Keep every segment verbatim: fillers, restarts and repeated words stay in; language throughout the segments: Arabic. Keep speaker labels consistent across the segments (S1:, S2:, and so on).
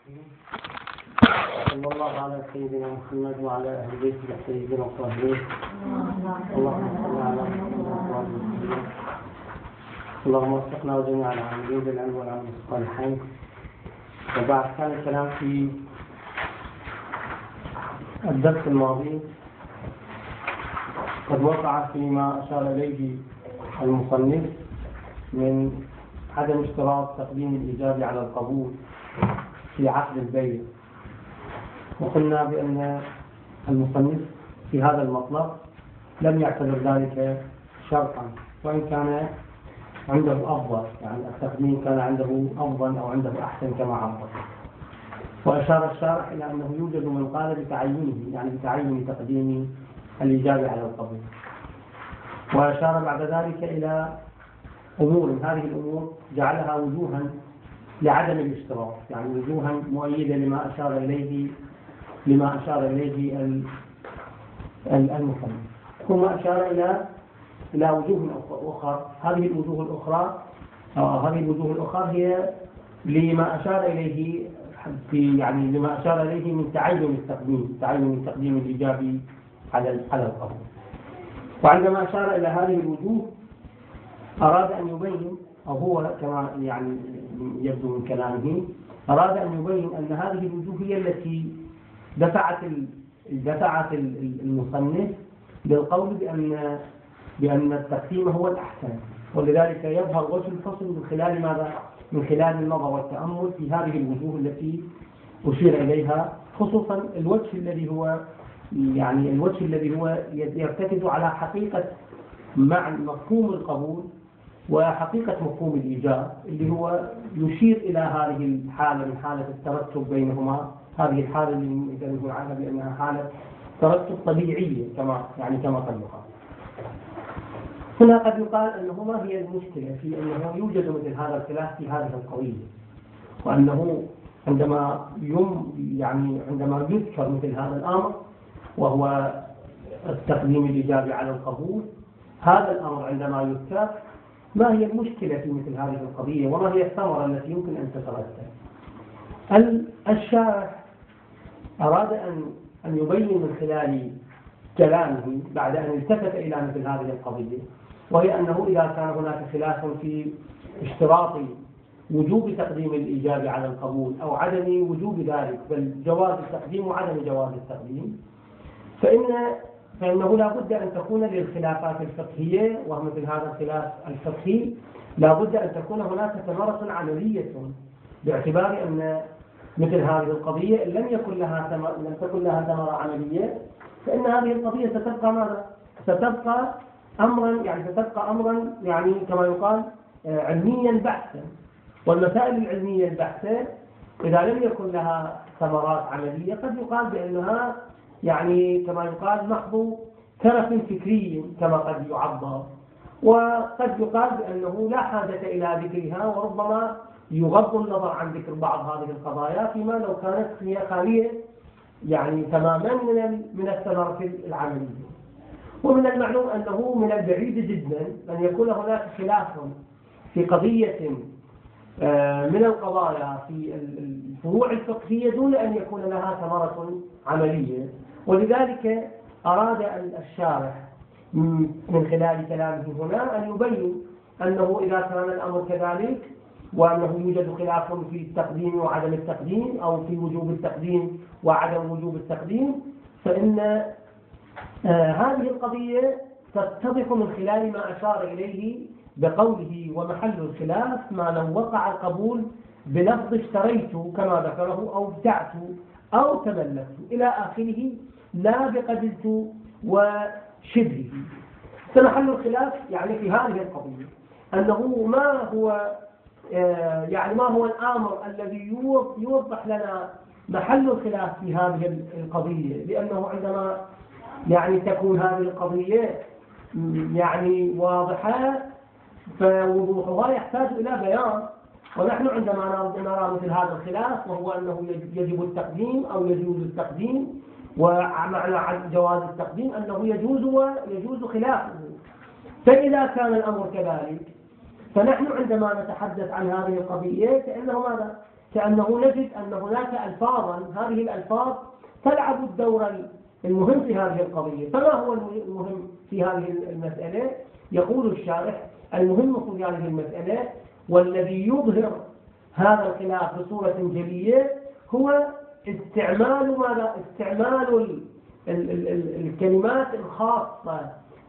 S1: صلى الله على سيدنا محمد وعلى اهل بيته الطيبين الطاهرين. اللهم صل على محمد وعلى اله اللهم وفقنا وجميع العاملين بالعلم والعمل الصالحين. وبعد كان الكلام في الدرس الماضي قد وقع فيما اشار اليه المصنف من عدم اشتراط تقديم الايجاب على القبول في عقد البيع، وقلنا بأن المصنف في هذا المطلب لم يعتبر ذلك شرطا، وإن كان عنده أفضل، يعني التقديم كان عنده أفضل أو عنده أحسن كما عبر. وأشار الشارح إلى أنه يوجد من قال بتعيينه، يعني بتعين تقديم الإجابة على القبول. وأشار بعد ذلك إلى أمور، هذه الأمور جعلها وجوها لعدم الاشتراط، يعني وجوها مؤيدة لما أشار إليه لما أشار إليه المصنف. ثم أشار إلى إلى وجوه أخرى. هذه الوجوه الأخرى هذه الوجوه الأخرى هي لما أشار إليه في يعني لما أشار إليه من تعين التقديم تعين التقديم الإيجابي على على القبول. وعندما أشار إلى هذه الوجوه أراد أن يبين، أو هو كما يعني يبدو من كلامه أراد أن يبين أن هذه الوجوه هي التي دفعت دفعت المصنف للقول بأن بأن التقسيم هو الأحسن، ولذلك يظهر وجه الفصل من خلال ماذا؟ من خلال النظر والتأمل في هذه الوجوه التي أشير إليها، خصوصا الوجه الذي هو يعني الوجه الذي هو يرتكز على حقيقة مع مفهوم القبول وحقيقة مفهوم الإيجاب، اللي هو يشير إلى هذه الحالة من حالة الترتب بينهما، هذه الحالة اللي يقول عنها بأنها حالة ترتب طبيعية كما يعني كما قد يقال. هنا قد يقال أنه ما هي المشكلة في أنه يوجد مثل هذا الخلاف في هذه القضية، وأنه عندما يم يعني عندما يذكر مثل هذا الأمر وهو التقديم الإيجابي على القبول، هذا الأمر عندما يذكر ما هي المشكلة في مثل هذه القضية، وما هي الثمرة التي يمكن أن تترتب؟ الشارح أراد أن أن يبين من خلال كلامه بعد أن التفت إلى مثل هذه القضية، وهي أنه إذا كان هناك خلاف في اشتراط وجوب تقديم الإيجاب على القبول أو عدم وجوب ذلك، بل جواز التقديم وعدم جواز التقديم، فإن فإنه لا بد أن تكون للخلافات الفقهية، ومثل هذا الخلاف الفقهي لا بد أن تكون هناك ثمرة عملية، باعتبار أن مثل هذه القضية إن لم يكن لها ثمرة لم تكن لها ثمرة عملية، فإن هذه القضية ستبقى ماذا؟ ستبقى أمرا يعني ستبقى أمرا يعني كما يقال علميا بحثا. والمسائل العلمية البحثة إذا لم يكن لها ثمرات عملية قد يقال بأنها يعني كما يقال محض ترف فكري كما قد يعبر، وقد يقال بأنه لا حاجة إلى ذكرها، وربما يغض النظر عن ذكر بعض هذه القضايا فيما لو كانت هي خالية يعني تماما من من الثمرة العملية. ومن المعلوم أنه من البعيد جدا أن يكون هناك خلاف في قضية من القضايا في الفروع الفقهية دون أن يكون لها ثمرة عملية. ولذلك أراد الشارح من خلال كلامه هنا أن يبين أنه إذا كان الأمر كذلك، وأنه يوجد خلاف في التقديم وعدم التقديم، أو في وجوب التقديم وعدم وجوب التقديم، فإن آه هذه القضية تتضح من خلال ما أشار إليه بقوله ومحل الخلاف ما لو وقع القبول بلفظ اشتريت كما ذكره، أو ابتعت أو تملكت إلى آخره، لا بقبلت وشبهه. فمحل الخلاف يعني في هذه القضية أنه ما هو آه يعني ما هو الأمر الذي يوضح لنا محل الخلاف في هذه القضية، لأنه عندما يعني تكون هذه القضية يعني واضحة فوضوحها يحتاج إلى بيان. ونحن عندما نرى مثل هذا الخلاف وهو أنه يجب التقديم أو يجوز التقديم، ومعنى جواز التقديم أنه يجوز ويجوز خلافه، فإذا كان الأمر كذلك فنحن عندما نتحدث عن هذه القضية كأنه ماذا؟ كأنه نجد أن هناك ألفاظا، هذه الألفاظ تلعب الدور المهم في هذه القضية. فما هو المهم في هذه المسألة؟ يقول الشارح: المهم في هذه المسألة والذي يظهر هذا الخلاف بصورة جلية هو استعمال ماذا؟ استعمال ال ال ال ال الكلمات الخاصة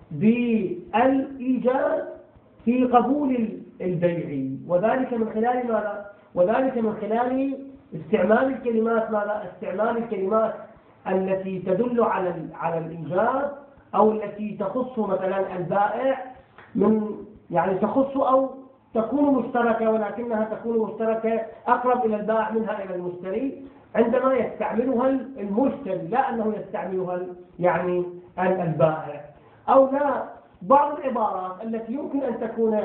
S1: بالإيجاز في قبول البيع، وذلك من خلال ماذا؟ وذلك من خلال استعمال الكلمات ماذا؟ استعمال الكلمات التي تدل على على الإيجاز أو التي تخص مثلا البائع، من يعني تخص أو تكون مشتركة ولكنها تكون مشتركة أقرب إلى البائع منها إلى المشتري عندما يستعملها المشتري، لا أنه يستعملها يعني البائع. أو لا، بعض العبارات التي يمكن أن تكون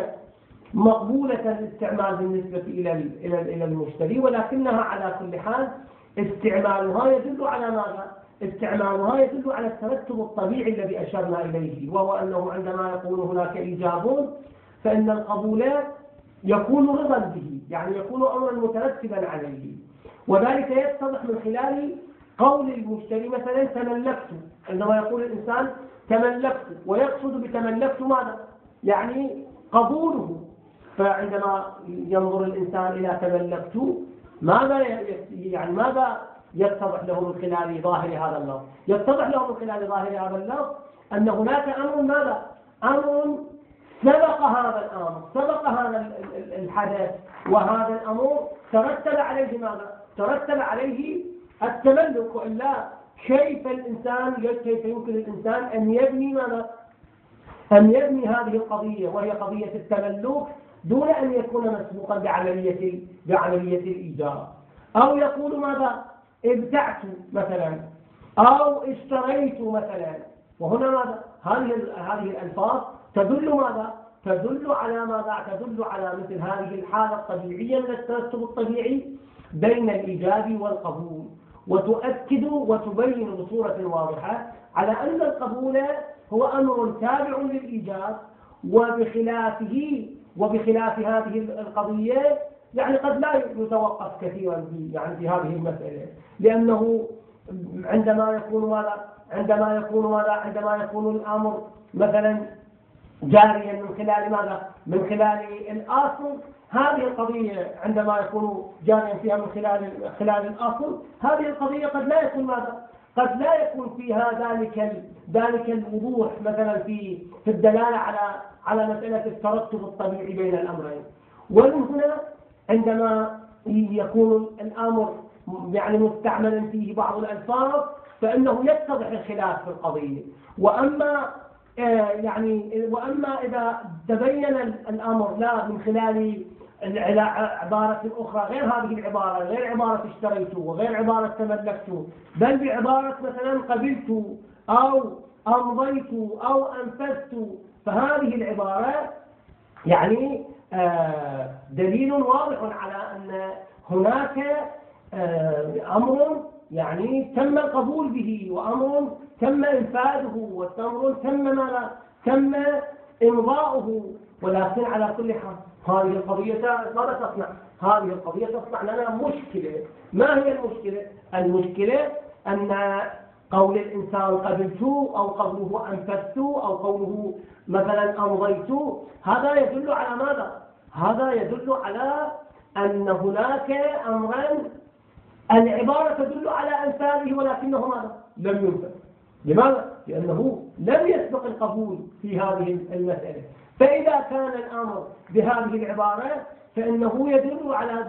S1: مقبولة الاستعمال بالنسبة إلى إلى إلى المشتري، ولكنها على كل حال استعمالها يدل على ماذا؟ استعمالها يدل على الترتب الطبيعي الذي أشرنا إليه، وهو أنه عندما يكون هناك إيجاب فإن القبول يكون رضا به، يعني يكون أمرا مترتبا عليه. وذلك يتضح من خلال قول المشتري مثلا تملكت، عندما يقول الإنسان تملكت ويقصد بتملكت ماذا؟ يعني قبوله. فعندما ينظر الإنسان إلى تملكت ماذا يعني ماذا يتضح له من خلال ظاهر هذا اللفظ؟ يتضح له من خلال ظاهر هذا اللفظ أن هناك أمر ماذا؟ أمر سبق هذا الأمر، سبق هذا الحدث، وهذا الأمر ترتب عليه ماذا؟ ترتب عليه التملك. وإلا كيف الإنسان كيف يمكن الإنسان أن يبني ماذا؟ أن يبني هذه القضية وهي قضية التملك دون أن يكون مسبوقا بعملية بعملية الإيجاب، أو يقول ماذا؟ ابتعت مثلا أو اشتريت مثلا. وهنا ماذا؟ هذه هذه الألفاظ تدل ماذا؟ تدل على ماذا؟ تدل على مثل هذه الحالة الطبيعية من الترتب الطبيعي بين الإيجاب والقبول، وتؤكد وتبين بصورة واضحة على أن القبول هو أمر تابع للإيجاب، وبخلافه وبخلاف هذه القضية يعني قد لا يتوقف كثيرا في يعني في هذه المسألة، لأنه عندما يكون ماذا؟ عندما يكون ماذا؟ عندما يكون الأمر مثلا جاريا من خلال ماذا؟ من خلال الأصل، هذه القضية عندما يكون جاريا فيها من خلال خلال الأصل، هذه القضية قد لا يكون ماذا؟ قد لا يكون فيها ذلك ذلك الوضوح مثلا في في الدلالة على على مسألة الترتب الطبيعي بين الأمرين. ومن هنا عندما يكون الأمر يعني مستعملا فيه بعض الألفاظ فإنه يتضح الخلاف في القضية. وأما آه يعني وأما إذا تبين الأمر لا من خلال عبارة أخرى غير هذه العبارة، غير عبارة اشتريت وغير عبارة تملكت، بل بعبارة مثلا قبلت أو أمضيت أو أنفذت، فهذه العبارة يعني آه دليل واضح على أن هناك آه أمر يعني تم القبول به، وأمر تم إنفاذه، وأمر تم ماذا؟ تم إمضاؤه. ولكن على كل حال هذه القضية ماذا تصنع؟ هذه القضية تصنع لنا مشكلة. ما هي المشكلة؟ المشكلة أن قول الإنسان قبلت أو قوله أنفذت أو قوله مثلا أمضيت، هذا يدل على ماذا؟ هذا يدل على أن هناك أمرا العبارة تدل على أنفاذه ولكنه ماذا؟ لم ينفذ. لماذا؟ لأنه لم يسبق القبول في هذه المسألة. فإذا كان الأمر بهذه العبارة فإنه يدل على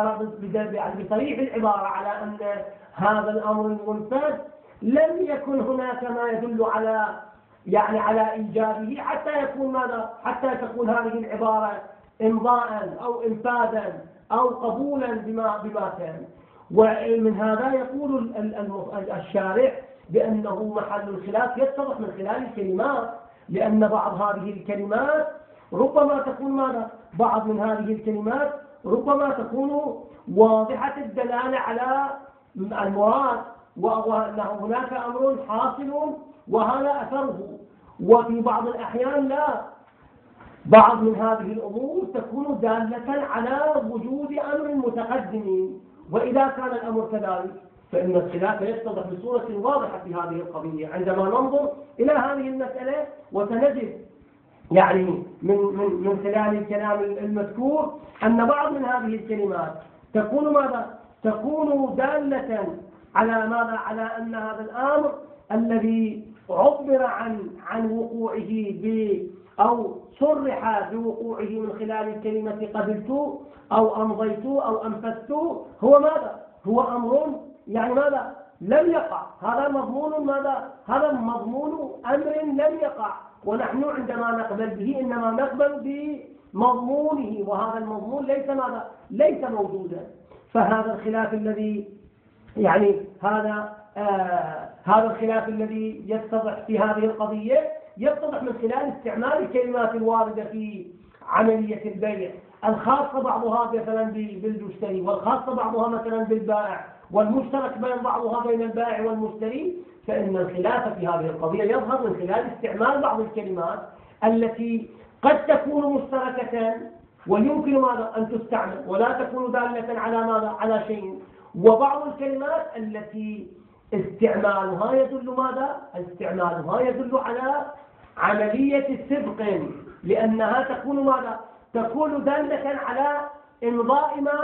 S1: بصريح العبارة على أن هذا الأمر المنفذ لم يكن هناك ما يدل على يعني على إيجابه حتى يكون ماذا؟ حتى تكون هذه العبارة إمضاء أو إنفاذا أو قبولا بما بما كان. ومن هذا يقول الشارع بأنه محل الخلاف يتضح من خلال الكلمات، لأن بعض هذه الكلمات ربما تكون ماذا؟ بعض من هذه الكلمات ربما تكون واضحة الدلالة على المراد، وأن هناك أمر حاصل وهذا أثره. وفي بعض الأحيان لا، بعض من هذه الأمور تكون دالة على وجود أمر متقدم، وإذا كان الأمر كذلك فإن الخلاف يتضح بصورة واضحة في هذه القضية عندما ننظر إلى هذه المسألة، وسنجد يعني من من من خلال الكلام المذكور أن بعض من هذه الكلمات تكون ماذا؟ تكون دالة على ماذا؟ على أن هذا الأمر الذي عبر عن عن وقوعه ب أو صرح بوقوعه من خلال الكلمة قبلت أو أمضيت أو أنفذت هو ماذا؟ هو أمر يعني ماذا؟ لم يقع. هذا مضمون ماذا؟ هذا مضمون أمر لم يقع، ونحن عندما نقبل به إنما نقبل بمضمونه، وهذا المضمون ليس ماذا؟ ليس موجودا. فهذا الخلاف الذي يعني هذا آه هذا الخلاف الذي يتضح في هذه القضية يتضح من خلال استعمال الكلمات الواردة في عملية البيع، الخاصة بعضها مثلا بالمشتري، والخاصة بعضها مثلا بالبائع، والمشترك بين بعضها بين البائع والمشتري. فإن الخلاف في هذه القضية يظهر من خلال استعمال بعض الكلمات التي قد تكون مشتركة ويمكن ماذا أن تستعمل ولا تكون دالة على ماذا؟ على شيء، وبعض الكلمات التي استعمالها يدل ماذا؟ استعمالها يدل على عملية سبق، لأنها تكون ماذا؟ تكون دالة على إمضاء ما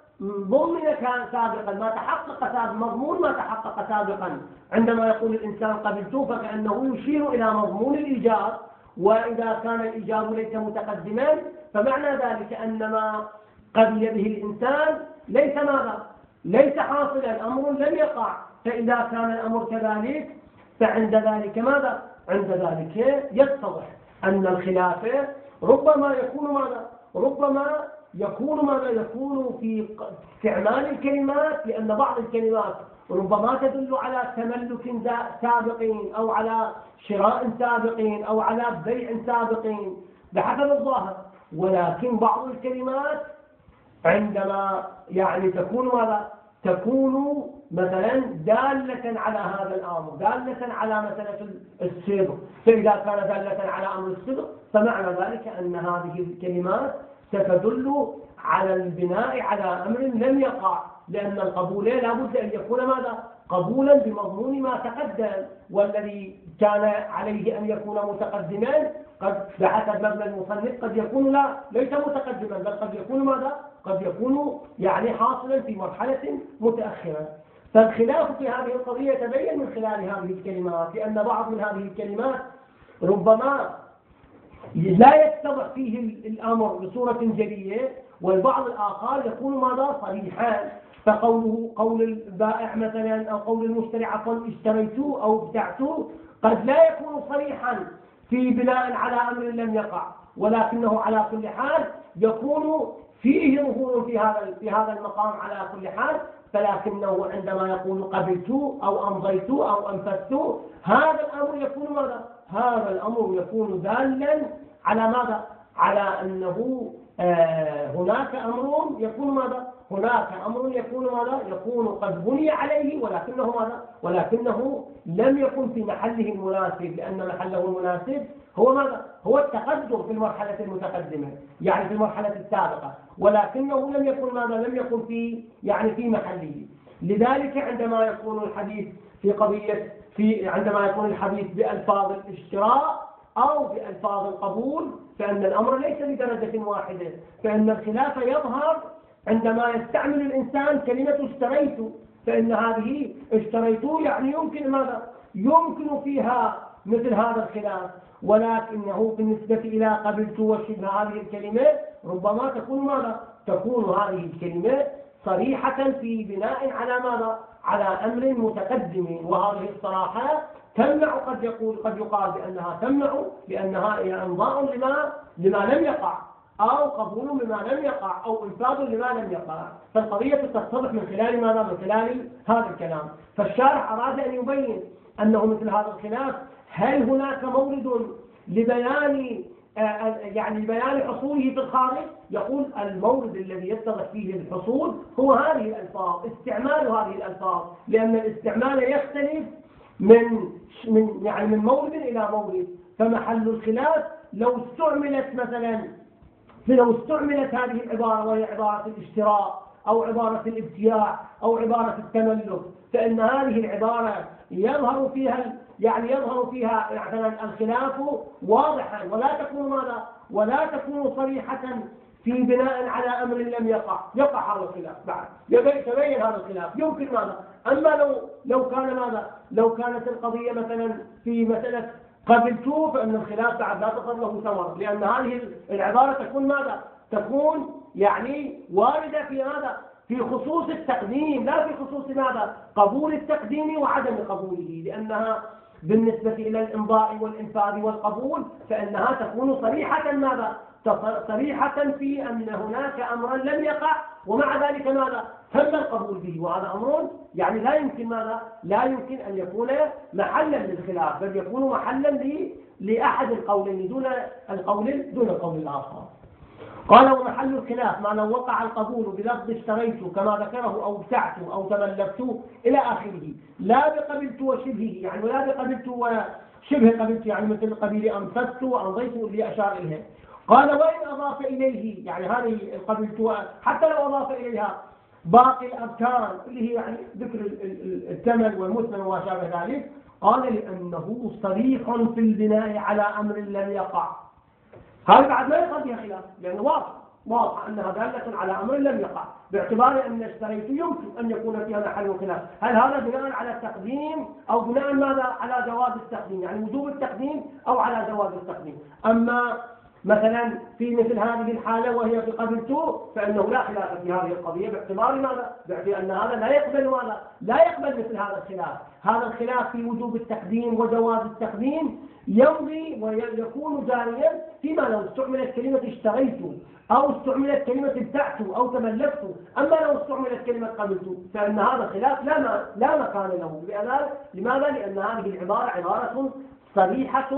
S1: ضمن كان سابقا، ما تحقق سابقا، مضمون ما تحقق سابقا. عندما يقول الإنسان قبلت فكأنه يشير إلى مضمون الإيجاب، وإذا كان الإيجاب ليس متقدما فمعنى ذلك أن ما قبل به الإنسان ليس ماذا؟ ليس حاصلا، أمر لم يقع. فإذا كان الأمر كذلك فعند ذلك ماذا؟ عند ذلك يتضح أن الخلاف ربما يكون ماذا؟ ربما يكون ماذا؟ يكون في استعمال الكلمات، لأن بعض الكلمات ربما تدل على تملك سابق أو على شراء سابق أو على بيع سابق بحسب الظاهر، ولكن بعض الكلمات عندما يعني تكون ماذا؟ تكون مثلا دالة على هذا الأمر، دالة على مسألة الصدق. فإذا كان دالة على أمر الصدق فمعنى ذلك أن هذه الكلمات ستدل على البناء على أمر لم يقع، لأن القبول لا بد أن يكون ماذا؟ قبولا بمضمون ما تقدم، والذي كان عليه أن يكون متقدما قد بحسب مبنى المصنف قد يكون لا ليس متقدما، بل قد يكون ماذا؟ قد يكون يعني حاصلا في مرحلة متأخرة. فالخلاف في هذه القضية يتبين من خلال هذه الكلمات، لأن بعض من هذه الكلمات ربما لا يتضح فيه الأمر بصورة جلية، والبعض الآخر يكون ماذا؟ صريحا. فقوله قول البائع مثلا أو قول المشتري عفوا اشتريت أو ابتعت قد لا يكون صريحا في بناء على أمر لم يقع، ولكنه على كل حال يكون فيه ظهور في هذا في هذا المقام على كل حال. فلكنه عندما يقول قبلت أو أمضيت أو أنفذت هذا الأمر يكون ماذا؟ هذا الأمر يكون دالا على ماذا؟ على أنه آه هناك أمر يكون ماذا؟ هناك أمر يكون ماذا؟ يكون قد بني عليه، ولكنه ماذا؟ ولكنه لم يكن في محله المناسب، لأن محله المناسب هو ماذا؟ هو التقدم في المرحلة المتقدمة، يعني في المرحلة السابقة، ولكنه لم يكن ماذا؟ لم يكن في يعني في محله. لذلك عندما يكون الحديث في قضية في عندما يكون الحديث بألفاظ الاشتراء أو بألفاظ القبول فإن الأمر ليس بدرجة واحدة، فإن الخلاف يظهر عندما يستعمل الإنسان كلمة اشتريت، فإن هذه اشتريت يعني يمكن ماذا؟ يمكن فيها مثل هذا الخلاف، ولكنه بالنسبة إلى قبلت وشبه هذه الكلمة ربما تكون ماذا؟ تكون هذه الكلمة صريحة في بناء على ماذا؟ على أمر متقدم، وهذه الصراحة تمنع قد يقول قد يقال بأنها تمنع لأنها إمضاء لما لما لم يقع، أو قبول لما لم يقع، أو إنفاذ لما لم يقع. فالقضية تتضح من خلال ماذا؟ من خلال هذا الكلام. فالشارح أراد أن يبين أنه مثل هذا الخلاف هل هناك مورد لبيان يعني بيان حصوله في الخارج؟ يقول المورد الذي يتضح فيه الحصول هو هذه الألفاظ، استعمال هذه الألفاظ، لأن الاستعمال يختلف من من يعني من مورد إلى مورد، فمحل الخلاف لو استعملت مثلا لو استعملت هذه العبارة وهي عبارة الاشتراء أو عبارة الابتياع أو عبارة التملك، فإن هذه العبارة يظهر فيها يعني يظهر فيها مثلا الخلاف واضحا، ولا تكون ماذا؟ ولا تكون صريحة في بناء على أمر لم يقع، يقع هذا الخلاف بعد، يتبين هذا الخلاف يمكن ماذا؟ أما لو لو كان ماذا؟ لو كانت القضية مثلا في مسألة قبلته، فإن الخلاف بعد لا تصل له ثمرة، لأن هذه العبارة تكون ماذا؟ تكون يعني واردة في ماذا؟ في خصوص التقديم، لا في خصوص ماذا؟ قبول التقديم وعدم قبوله، لأنها بالنسبة إلى الإمضاء والإنفاذ والقبول فإنها تكون صريحة ماذا؟ صريحة في أن هناك أمرا لم يقع ومع ذلك ماذا؟ تم القبول به، وهذا أمر يعني لا يمكن ماذا؟ لا يمكن أن يكون محلا للخلاف، بل يكون محلا لأحد القولين دون القول دون القول الآخر. قال ومحل الخلاف ما لو وقع القبول بلفظ اشتريت كما ذكره أو ابتعت أو تملكت إلى آخره، لا بقبلت وشبهه، يعني ولا بقبلت وشبه قبلت، يعني مثل قبيل أنفذت وأمضيت اللي أشار إليه. قال وإن أضاف إليه، يعني هذه القبلت حتى لو أضاف إليها باقي الأركان اللي هي يعني ذكر الثمن والمثمن وما شابه ذلك، قال لأنه صريح في البناء على أمر لم يقع. هذا بعد ما يقع فيها خلاف، لأنه واضح واضح أنها دالة على أمر لم يقع، باعتبار أن اشتريت يمكن أن يكون فيها محل خلاف، هل هذا بناء على التقديم أو بناء ماذا؟ على جواز التقديم، يعني وجوب التقديم أو على جواز التقديم. أما مثلا في مثل هذه الحالة وهي في قبلت فإنه لا خلاف في هذه القضية، باعتبار ماذا؟ باعتبار أن هذا لا يقبل ماذا؟ لا يقبل مثل هذا الخلاف، هذا الخلاف في وجوب التقديم وجواز التقديم يمضي ويكون جاريا فيما لو استعملت كلمة اشتريت أو استعملت كلمة ابتعت أو تملكت. أما لو استعملت كلمة قبلت فإن هذا الخلاف لا لا مكان له. لماذا؟ لأن هذه العبارة عبارة صريحة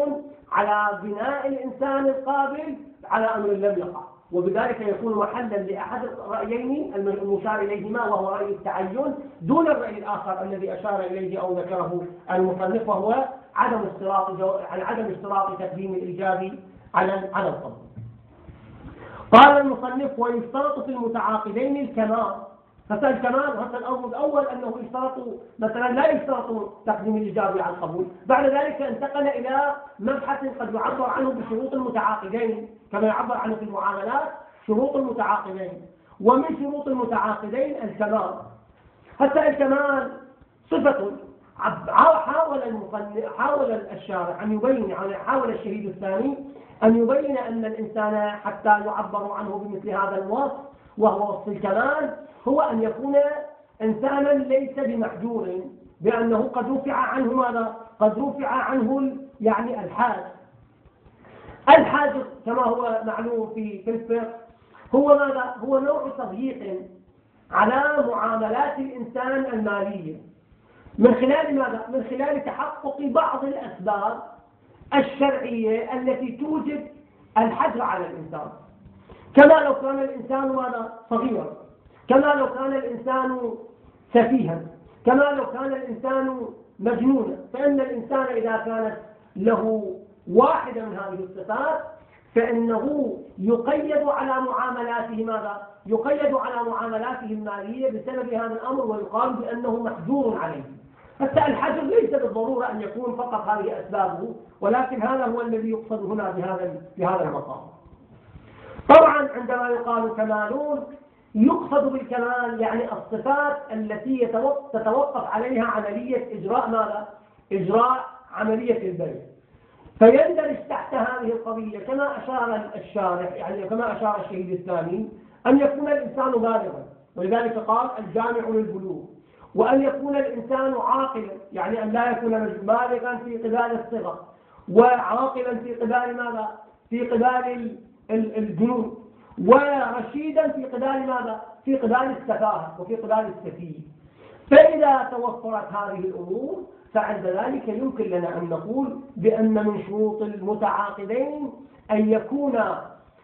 S1: على بناء الإنسان القابل على أمر لم يقع، وبذلك يكون محلا لأحد الرأيين المشار إليهما وهو رأي التعين دون الرأي الآخر الذي أشار إليه أو ذكره المصنف، وهو عدم اشتراط عدم اشتراط تقديم الإيجاب على على القبول. قال المصنف ويشترط في المتعاقدين الكمال. مثلا الكمال مثلا الأمر الأول أنه يشترط مثلا لا يشترط تقديم الإيجاب على القبول، بعد ذلك انتقل إلى مبحث قد يعبر عنه بشروط المتعاقدين كما يعبر عنه في المعاملات شروط المتعاقدين. ومن شروط المتعاقدين الكمال. حتى الكمال صفة حاول المصنف حاول الشارع أن يبين، يعني حاول الشهيد الثاني أن يبين أن الإنسان حتى يعبر عنه بمثل هذا الوصف وهو وصف الكمال هو أن يكون إنسانا ليس بمحجور، بأنه قد رفع عنه ماذا؟ قد رفع عنه يعني الحاج. الحاج كما هو معلوم في في الفقه هو ماذا؟ هو نوع تضييق على معاملات الإنسان المالية من خلال ماذا؟ من خلال تحقق بعض الأسباب الشرعية التي توجب الحجر على الإنسان، كما لو كان الإنسان ماذا؟ صغيرا، كما لو كان الإنسان سفيها، كما لو كان الإنسان مجنونا. فإن الإنسان إذا كانت له واحدة من هذه الصفات فإنه يقيد على معاملاته ماذا؟ يقيد على معاملاته المالية بسبب هذا الأمر، ويقال بأنه محجور عليه. حتى الحجر ليس بالضرورة أن يكون فقط هذه أسبابه، ولكن هذا هو الذي يقصد هنا بهذا بهذا المقام. طبعا عندما يقال كمالون يقصد بالكمال يعني الصفات التي تتوقف عليها عملية إجراء ماذا؟ إجراء عملية البيع. فيندرج تحت هذه القضية كما أشار الشارح، يعني كما أشار الشهيد الثاني، أن يكون الإنسان بالغا، ولذلك قال الجامع للبلوغ، وأن يكون الإنسان عاقلا، يعني أن لا يكون بالغا في قبال الصغر، وعاقلا في قبال ماذا؟ في قبال الجنون، ورشيدا في قبال ماذا؟ في قبال السفاهة وفي قبال السفيه. فإذا توفرت هذه الأمور فعند ذلك يمكن لنا أن نقول بأن من شروط المتعاقدين أن يكون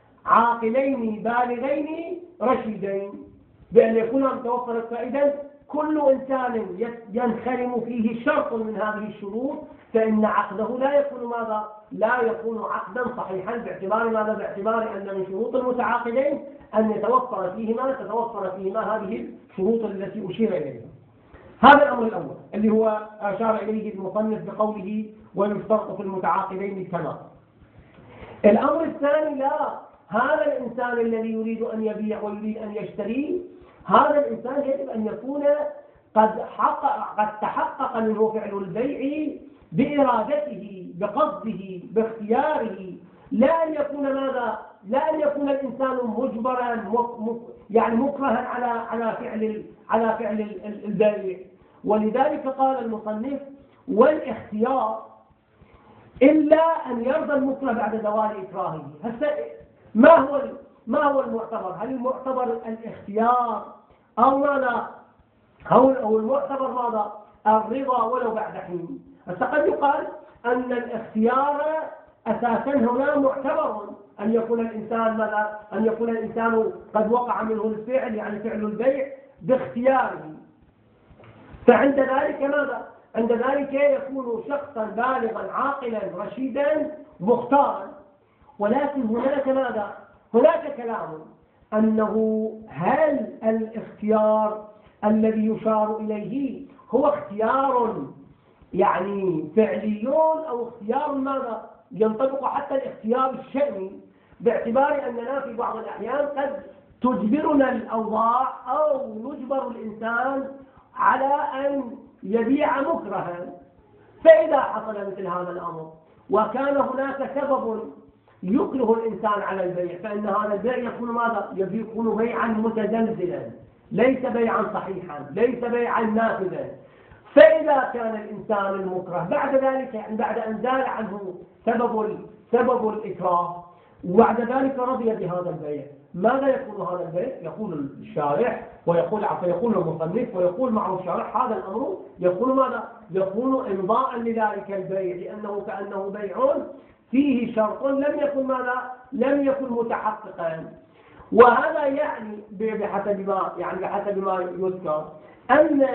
S1: عاقلين بالغين رشيدين، بأن يكون توفرت فائدة كل إنسان ينخرم فيه شرط من هذه الشروط فإن عقده لا يكون ماذا؟ لا يكون عقدا صحيحا باعتبار ماذا؟ باعتبار أن من شروط المتعاقدين أن يتوفر فيهما تتوفر فيهما هذه الشروط التي أشير إليها. هذا الأمر الأول اللي هو أشار إليه المصنف بقوله ويشترط في المتعاقدين كما. الأمر الثاني لا، هذا الإنسان الذي يريد أن يبيع ويريد أن يشتري، هذا الإنسان يجب أن يكون قد حقق قد تحقق منه فعل البيع بإرادته بقصده باختياره، لا أن يكون ماذا؟ لا أن يكون الإنسان مجبرا يعني مكرها على على فعل على فعل البيع. ولذلك قال المصنف والاختيار إلا أن يرضى المكره بعد زوال إكراهه. هسه ما هو ما هو المعتبر؟ هل المعتبر الاختيار أو ماذا؟ أو المعتبر ماذا؟ الرضا ولو بعد حين. هسه قد يقال أن الاختيار أساسا هنا معتبر، أن يكون الإنسان ماذا؟ أن يكون الإنسان قد وقع منه الفعل يعني فعل البيع باختياره، فعند ذلك ماذا؟ عند ذلك يكون شخصا بالغا عاقلا رشيدا مختارا. ولكن هناك ماذا؟ هناك كلام أنه هل الاختيار الذي يشار إليه هو اختيار يعني فعليون أو اختيار ماذا؟ ينطبق حتى الاختيار الشأني، باعتبار أننا في بعض الأحيان قد تجبرنا الأوضاع أو يجبر الإنسان على أن يبيع مكرها. فإذا حصل مثل هذا الأمر وكان هناك سبب يكره الإنسان على البيع فإن هذا البيع يكون ماذا؟ يكون بيعا متزلزلا ليس بيعا صحيحا ليس بيعا نافذا. فإذا كان الإنسان المكره بعد ذلك يعني بعد أن زال عنه سبب سبب الإكراه وبعد ذلك رضي بهذا البيع، ماذا يكون هذا البيع؟ يقول الشارح ويقول فيقول المصنف ويقول معه الشارح هذا الأمر يكون ماذا؟ يكون إمضاء لذلك البيع، لأنه كأنه بيع فيه شرط لم يكن ماذا؟ لم يكن متحققا. وهذا يعني بحسب ما يعني بحسب ما يذكر أن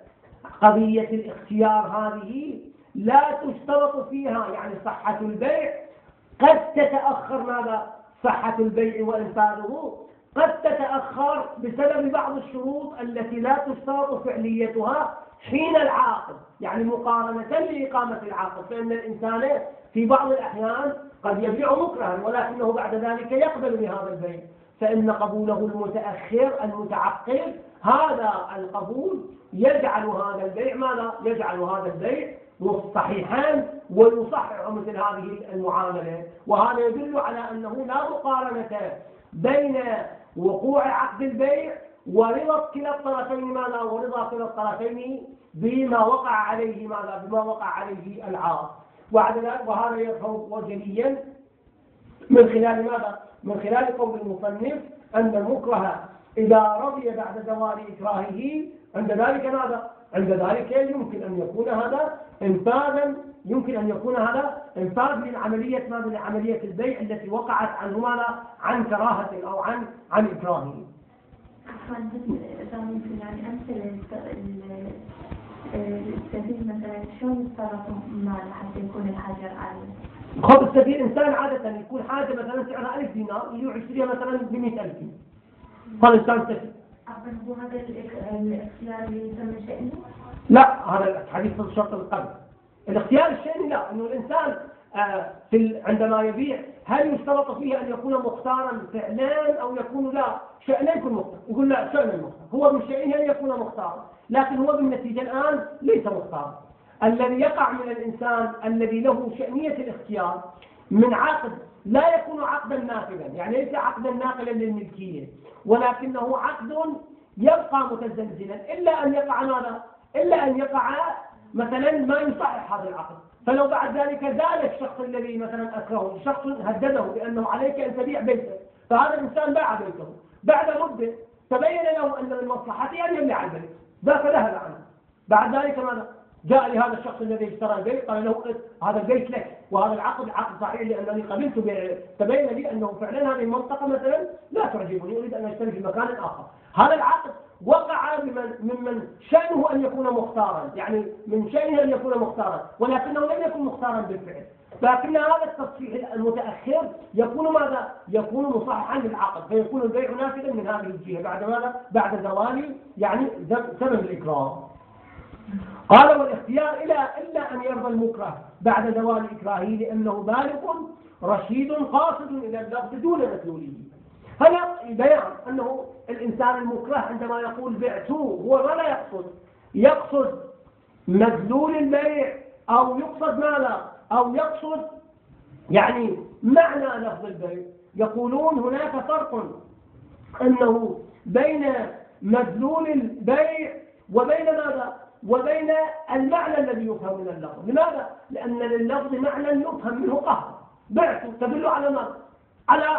S1: قضية الاختيار هذه لا تشترط فيها يعني صحة البيع، قد تتأخر ماذا؟ صحة البيع وإنفاذه قد تتأخر بسبب بعض الشروط التي لا تشترط فعليتها حين العاقد، يعني مقارنة لإقامة العقد، فإن الإنسان في بعض الأحيان قد يبيع مكرها ولكنه بعد ذلك يقبل بهذا البيع، فإن قبوله المتأخر المتعقل هذا القبول يجعل هذا البيع ماذا؟ يجعل هذا البيع صحيحا ويصحح مثل هذه المعاملة. وهذا يدل على أنه لا مقارنة بين وقوع عقد البيع ورضا كلا الطرفين ماذا؟ ورضا كلا الطرفين بما وقع عليه ماذا؟ بما وقع عليه العاقد. وهذا يظهر جليا من خلال ماذا؟ من خلال قول المصنف أن المكره إذا رضي بعد زوال إكراهه عند ذلك ماذا؟ عند ذلك يمكن أن يكون هذا انفاذا يمكن أن يكون هذا انفاذ من عملية ماذا؟ من عملية البيع التي وقعت عنه ماذا؟ عن كراهة أو عن عن إكراه.
S2: يعني أمثلة السفير مثلا شلون يتصرف مال حتى يكون الحجر عالي؟
S1: خب السفير إنسان عادة يكون حاجة مثلا سعرها ألف دينار يروح يشتريها مثلا بمئة ألف دينار، هذا إنسان سفير.
S2: أبدا هو هذا الاختيار اللي يسمى شأنه؟
S1: لا، هذا حديث الشرط القبل. الاختيار الشأني لا، إنه الإنسان آه في عندما يبيع هل يشترط فيه أن يكون مختارا فعلا أو يكون لا شأنه يكون مختار؟ يقول لا شأن المختار هو من شأنه أن يكون مختارا، لكن هو بالنتيجة الآن ليس مختارا. الذي يقع من الإنسان الذي له شأنية الاختيار من عقد لا يكون عقدا نافذا، يعني ليس عقدا ناقلا للملكية، ولكنه عقد يبقى متزلزلا إلا أن يقع ماذا؟ إلا أن يقع مثلا ما يصحح هذا العقد. فلو بعد ذلك زال الشخص الذي مثلا أكرهه، شخص هدده بأنه عليك أن تبيع بيتك، فهذا الإنسان باع بيته، بعد مدة تبين له أن من مصلحته أن يبيع البيت، ذاك ذهب عنه. بعد ذلك ماذا؟ جاء لهذا الشخص الذي اشترى البيت قال له هذا البيت لك وهذا العقد عقد صحيح لأنني قبلت بيعه، تبين لي أنه فعلا هذه المنطقة مثلا لا تعجبني، أريد أن أشتري في مكان آخر. هذا العقد وقع ممن, ممن شأنه أن يكون مختارا، يعني من شأنه أن يكون مختارا، ولكنه لم يكن مختارا بالفعل. لكن هذا التصحيح المتأخر يكون ماذا؟ يكون مصححا للعقد، فيكون البيع نافذا من هذه الجهة بعد ماذا؟ بعد زوال يعني ثمن الإكراه. قال والاختيار إلى إلا أن يرضى المكره بعد زوال إكراهه لأنه بالغ رشيد قاصد إلى اللفظ دون مدلوله. هنا بيان أنه الإنسان المكره عندما يقول بعته هو ما لا يقصد، يقصد مدلول البيع أو يقصد ماذا؟ أو يقصد يعني معنى لفظ البيع. يقولون هناك فرق أنه بين مدلول البيع وبين ماذا؟ وبين المعنى الذي يفهم من اللفظ. لماذا؟ لأن لللفظ معنى يفهم منه قهر، بعته تدل على ماذا؟ على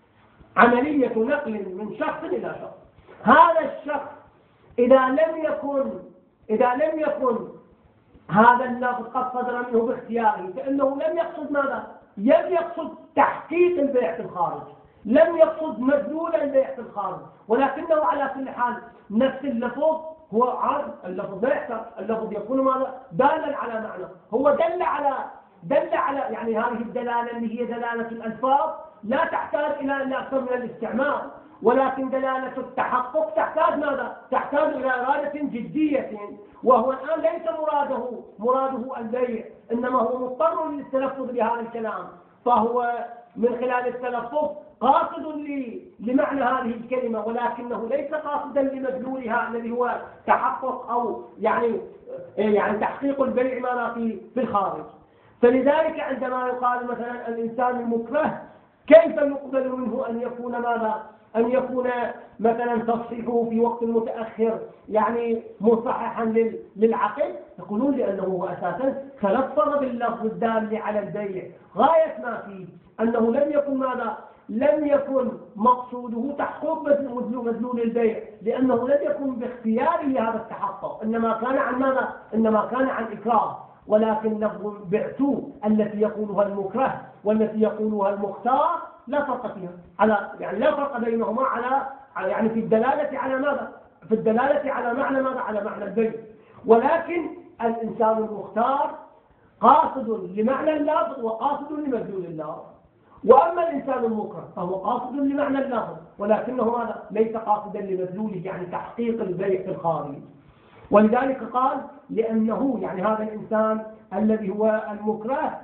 S1: عملية نقل من شخص إلى شخص. هذا الشخص إذا لم يكن إذا لم يكن هذا اللفظ قد صدر منه باختياره، فإنه لم يقصد ماذا؟ لم يقصد تحقيق البيع في الخارج، لم يقصد مدلول البيع في الخارج، ولكنه على كل حال نفس اللفظ هو عارف اللفظ لا يحتاج، اللفظ يكون ماذا؟ دالا على معنى، هو دل على دل على يعني هذه الدلالة اللي هي دلالة الألفاظ لا تحتاج إلى أكثر من الاستعمال، ولكن دلالة التحقق تحتاج ماذا؟ تحتاج إلى إرادة جدية، وهو الآن ليس مراده مراده البيع، إنما هو مضطر للتلفظ بهذا الكلام، فهو من خلال التلفظ قاصد لمعنى هذه الكلمة، ولكنه ليس قاصدا لمدلولها الذي هو تحقق أو يعني يعني تحقيق البيع ماذا في في الخارج. فلذلك عندما يقال مثلا الإنسان المكره كيف يقبل منه أن يكون ماذا؟ أن يكون مثلا تصحيحه في وقت متأخر يعني مصححا للعقل؟ يقولون لأنه هو أساسا تلفظ باللفظ الدال على البيع غاية ما فيه أنه لم يكن ماذا؟ لم يكن مقصوده تحقيق مدلول البيع، لأنه لم يكن باختياره هذا التحقق، إنما كان عن ماذا؟ إنما كان عن إكراه. ولكن لفظ بعتو التي يقولها المكره والتي يقولها المختار لا فرق فيها، على يعني لا فرق بينهما على يعني في الدلالة على ماذا؟ في الدلالة على معنى ماذا؟ على معنى البيع. ولكن الإنسان المختار قاصد لمعنى اللفظ وقاصد لمدلول اللفظ. وأما الإنسان المكره فهو قاصد لمعنى اللفظ ولكنه ماذا؟ ليس قاصدا لمدلوله يعني تحقيق البيع في الخارج. ولذلك قال لأنه يعني هذا الإنسان الذي هو المكره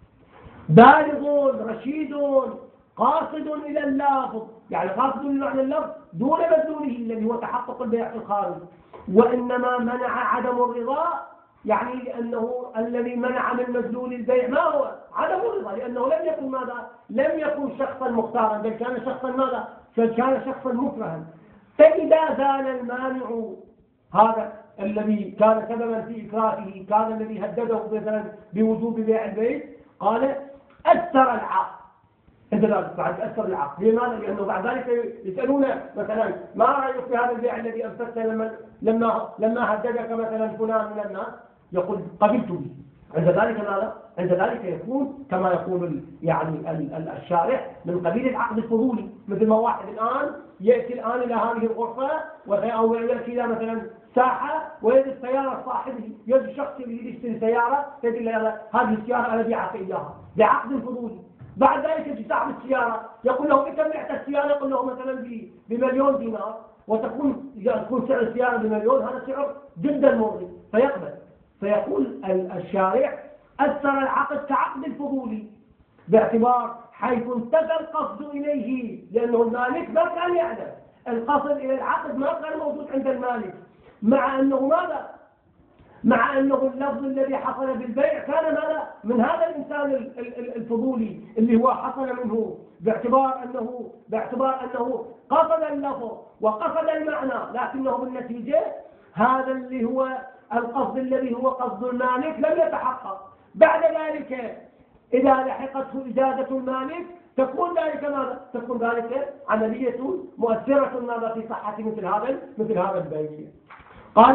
S1: بالغ رشيد قاصد إلى اللفظ، يعني قاصد لمعنى اللفظ دون مدلوله الذي هو تحقق البيع في الخارج، وإنما منع عدم الرضا يعني لأنه الذي منع من مدلول البيع ما هو؟ عدم الرضا، لأنه لم يكن ماذا؟ لم يكن شخصا مختارا، بل كان شخصا ماذا؟ بل كان شخصا مكرها. فإذا زال المانع هذا الذي كان سببا في إكراهه، كان الذي هدده مثلا بوجوب بيع البيت، قال أثر العقد. إذا بعد أثر العقد، لماذا؟ لأنه بعد ذلك يسألون مثلا ما رأيك في هذا البيع الذي أنفذته لما لما لما هددك مثلا فلان من الناس؟ يقول قبلت به. عند ذلك ماذا؟ عند ذلك يكون كما يقول يعني الشارع من قبيل العقد الفضولي، مثل ما واحد الآن يأتي الآن إلى هذه الغرفة أو يأتي إلى مثلا ساحة ويجد سيارة صاحبه، يجد الشخص اللي يشتري سيارة يقول له هذه السيارة أنا بيعك إياها بعقد فضولي. بعد ذلك يجي صاحب السيارة يقول له بكم بعت السيارة؟ يقول له مثلا بمليون دينار، وتكون يكون سعر السيارة بمليون، هذا سعر جدا مغري فيقبل. فيقول الشارع أثر العقد كعقد الفضولي باعتبار حيث انتهى القصد إليه، لأنه المالك ما كان يعلم القصد إلى العقد ما كان موجود عند المالك، مع أنه ماذا؟ مع أنه اللفظ الذي حصل بالبيع كان ماذا؟ من هذا الإنسان الفضولي اللي هو حصل منه باعتبار أنه باعتبار أنه قصد اللفظ وقصد المعنى، لكنه بالنتيجة هذا اللي هو القصد الذي هو قصد المالك لم يتحقق. بعد ذلك إذا لحقته إجازة المالك تكون ذلك ماذا؟ تكون ذلك عملية مؤثرة ماذا في صحة مثل هذا مثل هذا البيع. قال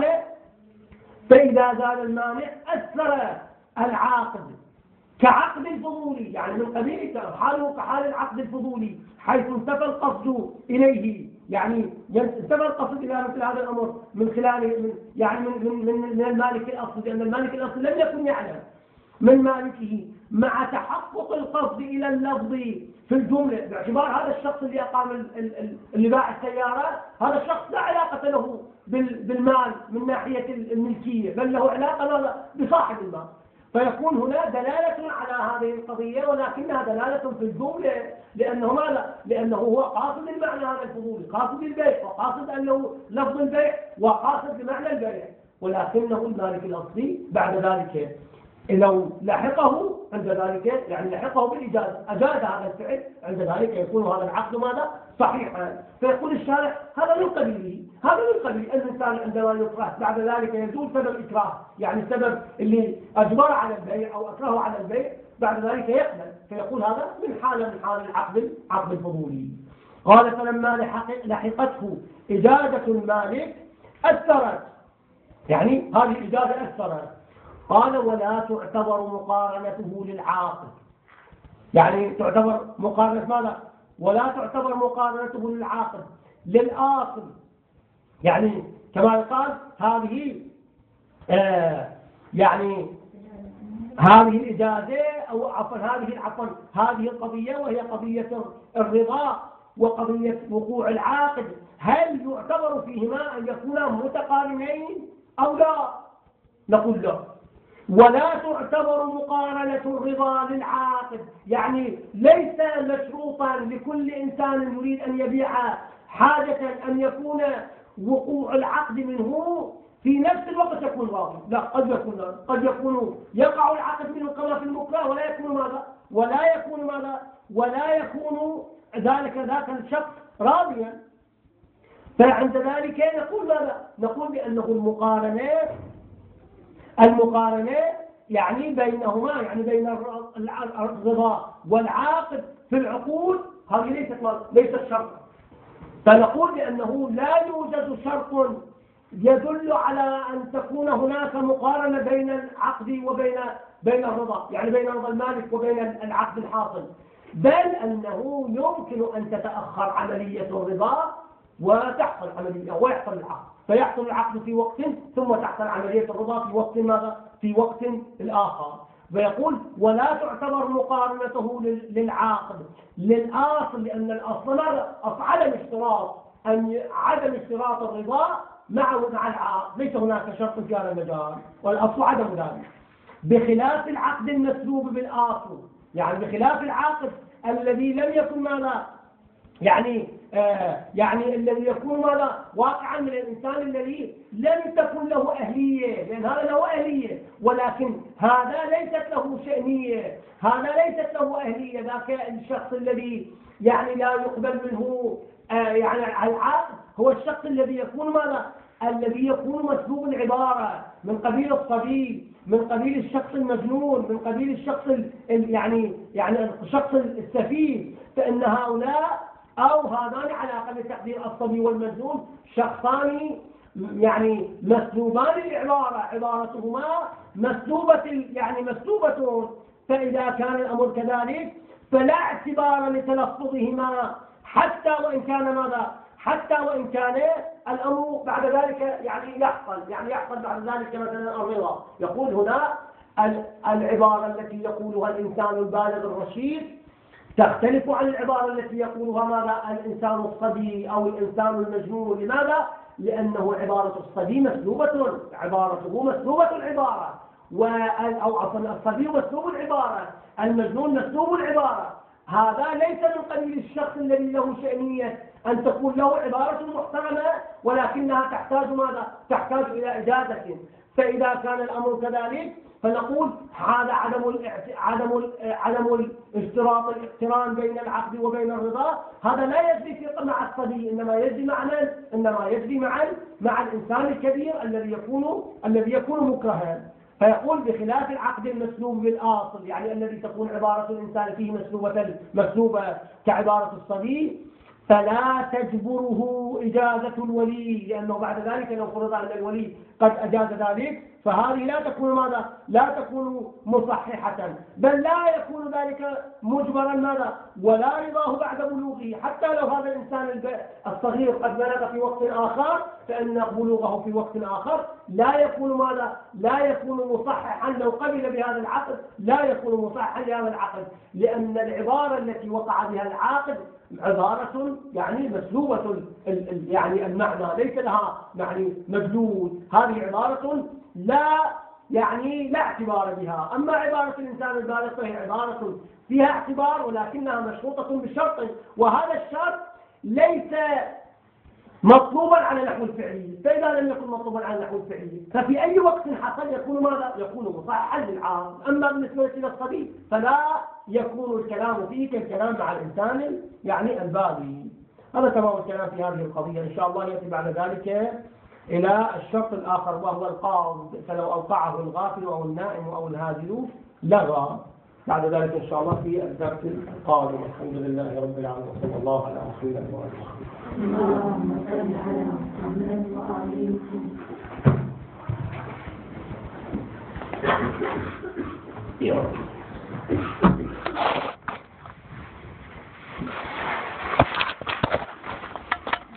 S1: فإذا زال المانع أثر العاقد كعقد الفضولي، يعني من قبيل حاله كحال العقد الفضولي حيث انتفى القصد إليه يعني انتبه القصد إلى مثل هذا الأمر من خلال من يعني من من من, من المالك الأصلي، لأن المالك الأصلي لم يكن يعلم من مالكه مع تحقق القصد إلى اللفظ في الجملة، باعتبار هذا الشخص اللي أقام اللي باع السيارة هذا الشخص لا علاقة له بالمال من ناحية الملكية، بل له علاقة بصاحب المال. فيكون هنا دلالة على هذه القضية، ولكنها دلالة في الجملة، لأنه ماذا؟ لأنه هو قاصد المعنى هذا الفضولي، قاصد البيع، وقاصد أنه لفظ البيع، وقاصد بمعنى البيع، ولكنه المالك الأصلي بعد ذلك لو لحقه عند ذلك يعني لحقه بالإجازة أجاز هذا الفعل، عند ذلك يكون هذا العقد ماذا؟ صحيحا. فيقول الشارع هذا من قبيله، هذا من قبيل الإنسان عندما يكره بعد ذلك يزول سبب الإكراه، يعني السبب اللي أجبر على البيع أو أكره على البيع بعد ذلك يقبل، فيقول هذا من حالة من حال العقد عقد الفضولي. قال فلما لحقته إجازة المالك أثرت، يعني هذه الإجازة أثرت. قال ولا تعتبر مقارنته للعاقد، يعني تعتبر مقارنة ماذا؟ ولا تعتبر مقارنته للعاقد للآصل، يعني كما يقال هذه آه يعني هذه الإجازة أو عفوا هذه عفوا هذه القضية وهي قضية الرضا وقضية وقوع العاقد، هل يعتبر فيهما أن يكونا متقارنين أو لا؟ نقول لا. ولا تعتبر مقارنة الرضا للعاقد، يعني ليس مشروطا لكل إنسان يريد أن يبيع حاجة أن يكون وقوع العقد منه في نفس الوقت يكون راضي، لا، قد يكون قد يكون يقع العقد منه كما في المكره ولا يكون ماذا؟ ولا يكون ماذا؟ ولا يكون ذلك ذاك الشخص راضيا. فعند ذلك نقول ماذا؟ نقول بأنه المقارنة المقارنة يعني بينهما، يعني بين الرضا والعاقد في العقود هذه ليست ليست شرط. فنقول بأنه لا يوجد شرط يدل على أن تكون هناك مقارنة بين العقد وبين بين الرضا، يعني بين رضا المالك وبين العقد الحاصل، بل أنه يمكن أن تتأخر عملية الرضا وتحصل عملية ويحصل العقد، فيحصل العقد في وقت ثم تحصل عملية الرضا في وقت ماذا؟ في وقت الآخر. ويقول ولا تعتبر مقارنته للعاقد للآصل، لأن الأصل ماذا؟ عدم اشتراط أن عدم اشتراط الرضا مع مع العقد، ليس هناك شرط في هذا المجال، والأصل عدم ذلك، بخلاف العقد المسلوب بالآصل، يعني بخلاف العقد الذي لم يكن ماذا؟ يعني آه يعني الذي يكون ماذا؟ واقعا من الإنسان الذي لم تكن له أهلية، لأن هذا له أهلية ولكن هذا ليست له شأنية، هذا ليست له أهلية، ذاك الشخص الذي يعني لا يقبل منه آه يعني العقد هو الشخص الذي يكون ماذا؟ الذي يكون مسلوب العبارة من قبيل الصبي، من قبيل الشخص المجنون، من قبيل الشخص يعني يعني الشخص السفيه، فإن هؤلاء أو هذان على أقل تقدير الصبي والمجنون شخصان يعني مسلوبان العبارة، عبارتهما مسلوبة يعني مسلوبة، فإذا كان الأمر كذلك فلا اعتبار لتلفظهما حتى وإن كان ماذا؟ حتى وإن كان الأمر بعد ذلك يعني يحصل يعني يحصل بعد ذلك مثلا الرضا. يقول هنا العبارة التي يقولها الإنسان البالغ الرشيد تختلف عن العبارة التي يقولها ماذا؟ الإنسان الصبي أو الإنسان المجنون. لماذا؟ لأنه عبارة الصبي مسلوبة، عبارته مسلوبة العبارة، أو عفوا الصبي مسلوب العبارة، المجنون مسلوب العبارة. هذا ليس من قبيل الشخص الذي له شأنية أن تكون له عبارة محترمة ولكنها تحتاج ماذا؟ تحتاج إلى إجازة. فإذا كان الأمر كذلك فنقول هذا عدم عدم عدم الاشتراط الاقتران بين العقد وبين الرضا، هذا لا يجري مع الصبي، انما يجري مع من؟ انما يجري مع مع الانسان الكبير الذي يكون الذي يكون مكرها. فيقول بخلاف العقد المسلوب بالاصل، يعني الذي تكون عبارة الانسان فيه مسلوبة مسلوبة كعبارة الصبي، فلا تجبره إجازة الولي، لأنه بعد ذلك لو فرض أن الولي قد أجاز ذلك فهذه لا تكون ماذا؟ لا تكون مصححة، بل لا يكون ذلك مجبرا ماذا؟ ولا رضاه بعد بلوغه، حتى لو هذا الإنسان الصغير قد بلغ في وقت آخر فإن بلوغه في وقت آخر لا يكون ماذا؟ لا يكون مصححا. لو قبل بهذا العقد لا يكون مصححا لهذا العقد، لأن العبارة التي وقع بها العاقد عبارة يعني مسلوبة يعني المعنى، ليس لها يعني مدلول. هذه عبارة لا يعني لا اعتبار بها. أما عبارة الإنسان البالغ فهي عبارة فيها اعتبار ولكنها مشروطة بشرط، وهذا الشرط ليس مطلوبا على نحو الفعلي. فإذا لم يكن مطلوبا على نحو الفعلي ففي أي وقت حصل يكون ماذا؟ يكون مصححا للعام. أما بالنسبة إلى الصبي فلا يكون الكلام فيه كالكلام مع الإنسان يعني البالغ. هذا تمام الكلام في هذه القضية. إن شاء الله يأتي بعد ذلك إلى الشرط الآخر وهو القاصد، فلو أوقعه الغافل أو النائم أو الهازل لغى. بعد ذلك إن شاء الله في الدرس القادم. الحمد لله رب العالمين وصلى الله على رسول الله وعلى اللهم صل على محمد وآله وصحبه.